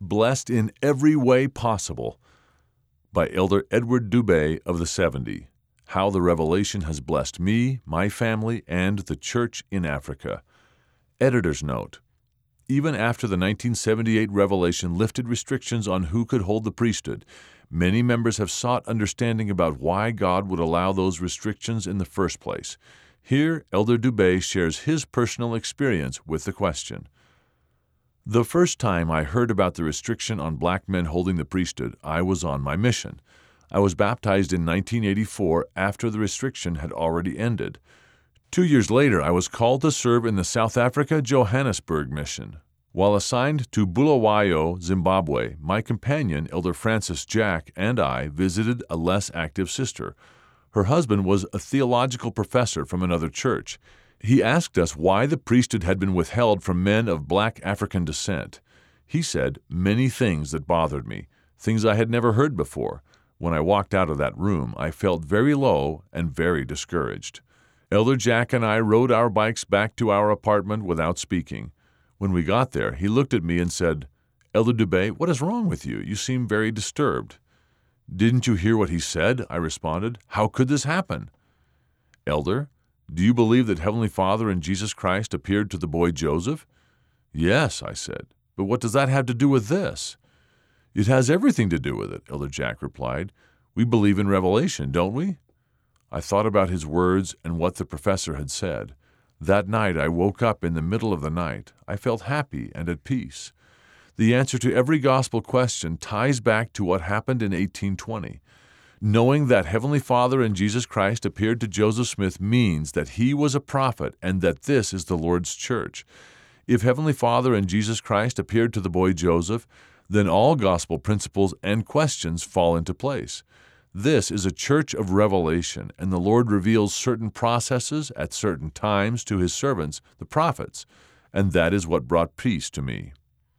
Blessed in Every Way Possible by Elder Edward Dubé of the 70. How the Revelation Has Blessed Me, My Family, and the Church in Africa. Editor's note: even after the 1978 revelation lifted restrictions on who could hold the priesthood, many members have sought understanding about why God would allow those restrictions in the first place. Here, Elder Dubé shares his personal experience with the question. The first time I heard about the restriction on black men holding the priesthood, I was on my mission. I was baptized in 1984 after the restriction had already ended. 2 years later, I was called to serve in the South Africa Johannesburg mission. While assigned to Bulawayo, Zimbabwe, my companion, Elder Francis Jack, and I visited a less active sister. Her husband was a theological professor from another church. He asked us why the priesthood had been withheld from men of black African descent. He said many things that bothered me, things I had never heard before. When I walked out of that room, I felt very low and very discouraged. Elder Jack and I rode our bikes back to our apartment without speaking. When we got there, he looked at me and said, "Elder Dubé, what is wrong with you? You seem very disturbed." "Didn't you hear what he said?" I responded. "How could this happen?" "Elder, do you believe that Heavenly Father and Jesus Christ appeared to the boy Joseph?" "Yes," I said. "But what does that have to do with this?" "It has everything to do with it," Elder Jack replied. "We believe in Revelation, don't we?" I thought about his words and what the professor had said. That night I woke up in the middle of the night. I felt happy and at peace. The answer to every gospel question ties back to what happened in 1820. Knowing that Heavenly Father and Jesus Christ appeared to Joseph Smith means that he was a prophet and that this is the Lord's church. If Heavenly Father and Jesus Christ appeared to the boy Joseph, then all gospel principles and questions fall into place. This is a church of revelation, and the Lord reveals certain processes at certain times to His servants, the prophets, and that is what brought peace to me.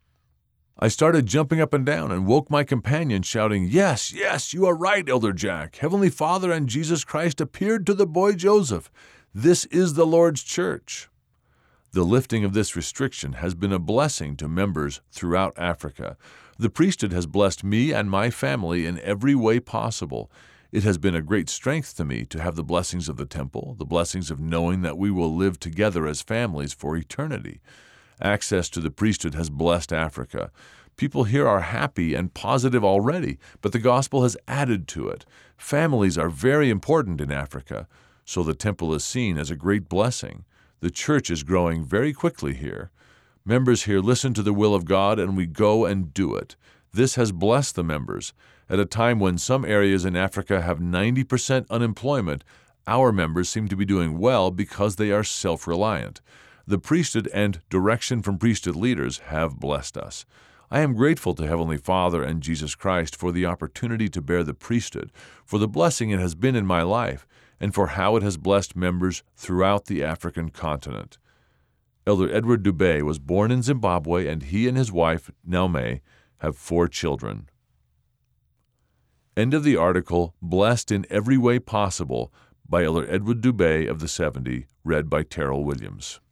I started jumping up and down and woke my companion, shouting, "Yes, yes, you are right, Elder Jack. Heavenly Father and Jesus Christ appeared to the boy Joseph. This is the Lord's church." The lifting of this restriction has been a blessing to members throughout Africa. The priesthood has blessed me and my family in every way possible. It has been a great strength to me to have the blessings of the temple, the blessings of knowing that we will live together as families for eternity. Access to the priesthood has blessed Africa. People here are happy and positive already, but the gospel has added to it. Families are very important in Africa, so the temple is seen as a great blessing. The church is growing very quickly here. Members here listen to the will of God, and we go and do it. This has blessed the members. At a time when some areas in Africa have 90% unemployment, our members seem to be doing well because they are self-reliant. The priesthood and direction from priesthood leaders have blessed us. I am grateful to Heavenly Father and Jesus Christ for the opportunity to bear the priesthood, for the blessing it has been in my life, and for how it has blessed members throughout the African continent. Elder Edward Dubé was born in Zimbabwe, and he and his wife, Nelme, have 4 children. End of the article, Blessed in Every Way Possible, by Elder Edward Dubé of the 70, read by Terrell Williams.